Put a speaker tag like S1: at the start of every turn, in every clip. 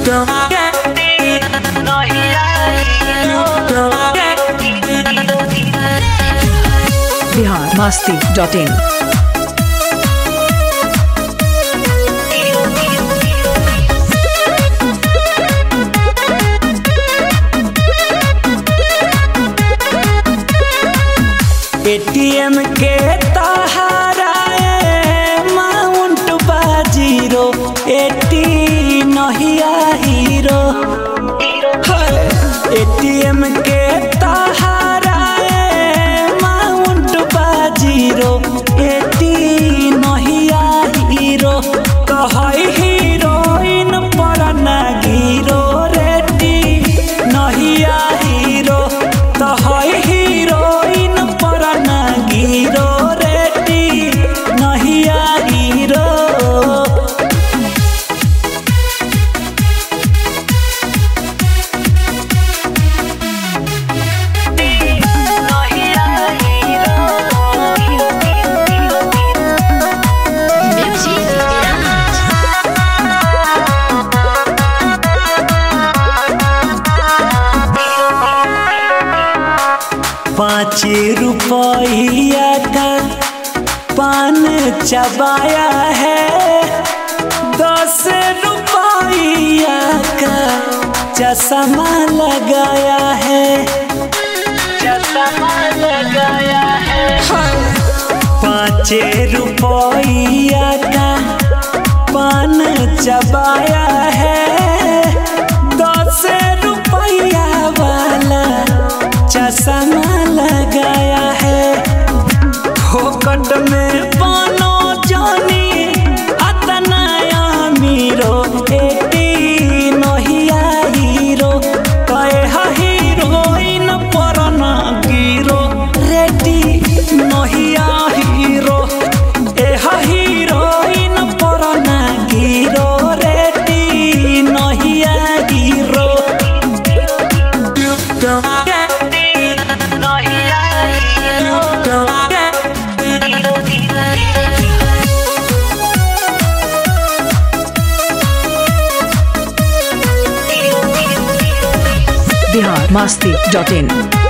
S1: biharmasti.in
S2: ATM के तहारा mount बाजीरो एटी नहिया हीरो एटीएम के तहारा माउंट बाजीरो एटी नहिया हीरो कहई हीरोइन पर ना गिरो रेटी नहिया हीरो कहई हीरोइन पर ना गिरो रेटी नहिया हीरो पाँच रुपया का पान चबाया है, 10 रुपया का चश्मा लगाया है, चश्मा लगाया है। 5 रुपया का पान चबाया है, 10 रुपया वाला चश्मा लगाया है। फोकट में पानो जानी अतना अमीरो एटी नहिया हीरो कहे हीरोइन पर ना गिरो रेटी नहिया हीरो हीरोइन पर ना गिरो रेटी नहिया हीरो।
S1: biharmasti.in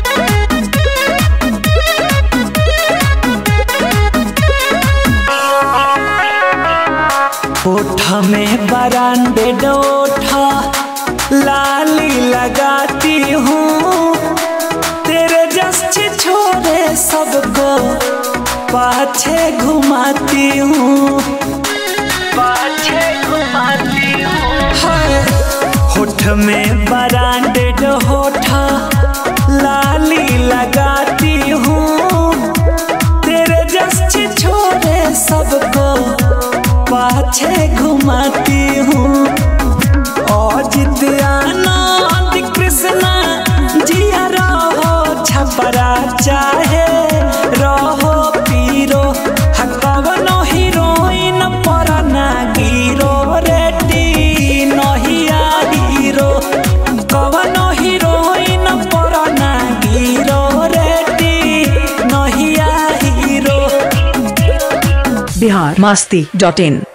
S2: ओठा में ब्रांडेड ओठा लाली लगाती हूँ, तेरे जैसे छोरे सबको पाछे घुमाती हूँ, पाछे घुमाती हूँ। होठ में ब्रांडेड होठा लाली लगाती हूँ, तेरे जैसे छोरे सबको पाछे घुमाती हूँ। अजित आनंद कृष्णा जिया रहो छपरा चाहे रहो पीरो, कवनो हीरोइन पर ना गिरो रेटी नहिया हीरो, कवनो हीरोइन पर ना गिरो रेटी नहिया हीरो।
S1: biharmasti.in